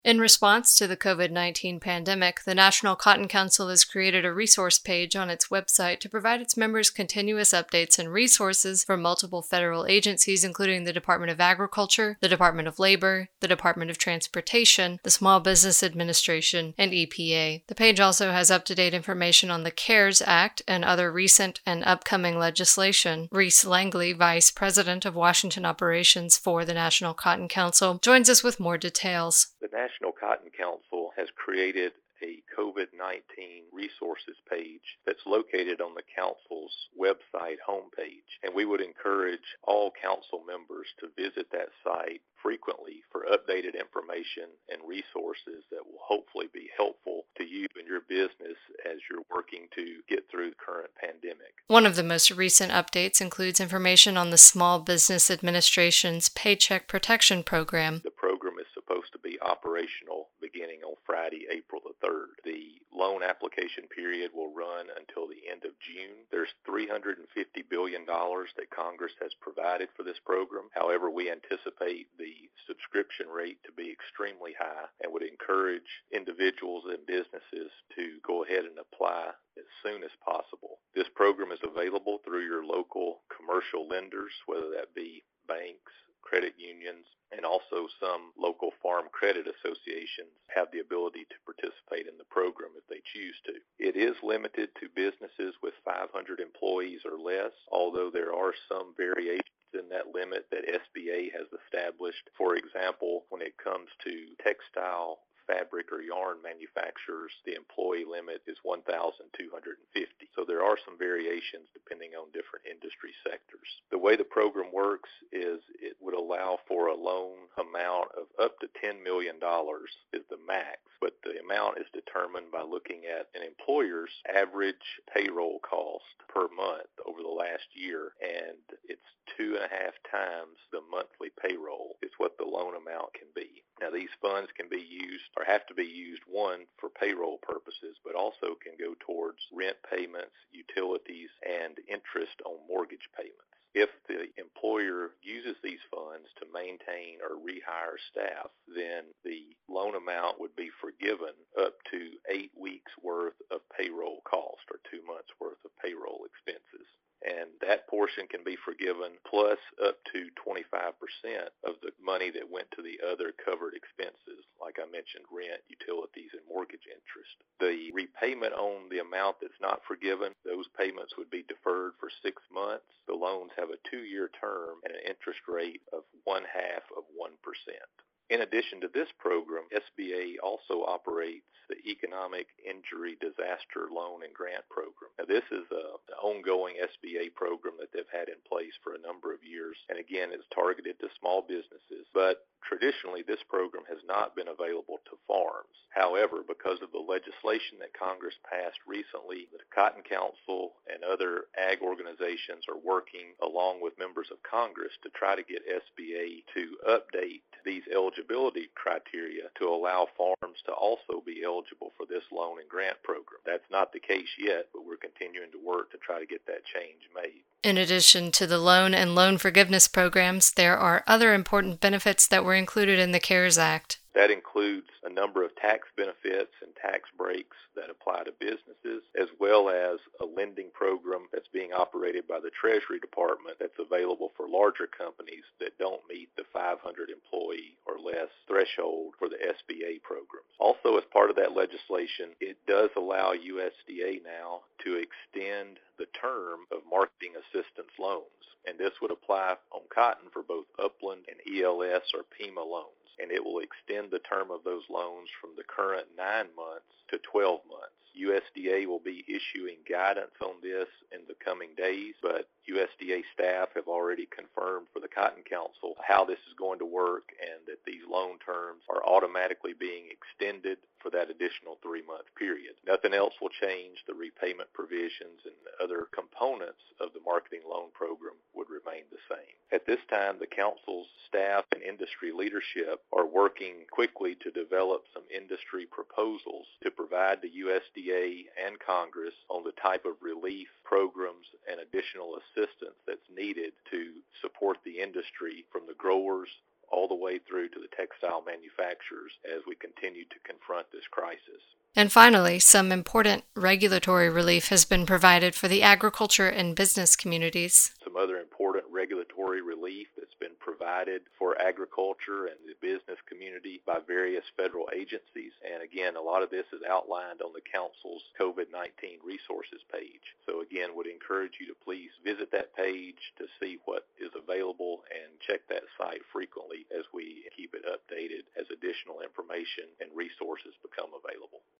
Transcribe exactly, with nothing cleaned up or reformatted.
In response to the COVID nineteen pandemic, the National Cotton Council has created a resource page on its website to provide its members continuous updates and resources from multiple federal agencies, including the Department of Agriculture, the Department of Labor, the Department of Transportation, the Small Business Administration, and E P A. The page also has up-to-date information on the CARES Act and other recent and upcoming legislation. Reese Langley, Vice President of Washington Operations for the National Cotton Council, joins us with more details. The National Cotton Council has created a COVID nineteen resources page that's located on the Council's website homepage. And we would encourage all Council members to visit that site frequently for updated information and resources that will hopefully be helpful to you and your business as you're working to get through the current pandemic. One of the most recent updates includes information on the Small Business Administration's Paycheck Protection Program. The program is supposed to be operational beginning on Friday, April the third. The loan application period will run until the end of June. There's three hundred fifty billion dollars that Congress has provided for this program. However, we anticipate the subscription rate to be extremely high and would encourage individuals and businesses to go ahead and apply as soon as possible. This program is available through your local commercial lenders, whether that be banks, credit unions, and also some local farm credit associations have the ability to participate in the program if they choose to. It is limited to businesses with five hundred employees or less, although there are some variations in that limit that S B A has established. For example, when it comes to textile, fabric, or yarn manufacturers, the employee limit is one thousand two hundred fifty. So there are some variations depending on different industry sectors. The way the program works is it would allow for a loan amount of up to ten million dollars is the max, but the amount is determined by looking at an employer's average payroll cost per month over the last year, and it's two and a half times the monthly payroll is what the loan amount can be. Now, these funds can be used or have to be used, one, for payroll purposes, but also can go towards rent payments, utilities, and interest on mortgage payments. If the employer uses these funds to maintain or rehire staff, then the loan amount would be forgiven up to eight weeks' worth of payroll cost or two months' worth of payroll expenses. And that portion can be forgiven plus up to twenty-five percent of the money that went to the other covered expenses, like I mentioned, rent, utilities, and mortgage interest. The repayment on the amount that's not forgiven, those payments would be deferred for six months. The loans have a two-year term and an interest rate of one half of one percent. In addition to this program, S B A also operates the Economic Injury Disaster Loan and Grant Program. Now, this is a, an ongoing S B A program that they've had in place for a number of years, and again, it's targeted to small businesses, but traditionally, this program has not been available to farms. However, because of the legislation that Congress passed recently, the Cotton Council and other ag organizations are working along with members of Congress to try to get S B A to update these eligibility criteria to allow farms to also be eligible for this loan and grant program. That's not the case yet, but we're continuing to work to try to get that change made. In addition to the loan and loan forgiveness programs, there are other important benefits that were included in the CARES Act. That includes a number of tax benefits and tax breaks that apply to businesses, as well as a lending program that's being operated by the Treasury Department that's available for larger companies that don't meet the five hundred employee or less threshold for the S B A programs. Also, as part of that legislation, it does allow U S D A now to extend the term of marketing assistance loans, and this would apply on cotton for both upland and E L S or P I M A loans. And it will extend the term of those loans from the current nine months to twelve months. U S D A will be issuing guidance on this in the coming days, but U S D A staff have already confirmed for the Cotton Council how this is going to work and that these loan terms are automatically being extended for that additional three-month period. Nothing else will change. The repayment provisions and other components of the marketing loan program would remain the same. At this time, the Council's staff and industry leadership are working quickly to develop some industry proposals to provide the U S D A and Congress on the type of relief programs and additional assistance that's needed to support the industry from the growers all the way through to the textile manufacturers as we continue to confront this crisis. And finally, some important regulatory relief has been provided for the agriculture and business communities. Some other important regulatory relief that's been provided for agriculture and the business community by various federal agencies. And again, a lot of this is outlined on the Council's COVID nineteen resources page. So again, would encourage you to please visit that page to see what is available and check that site frequently as we keep it updated as additional information and resources become available.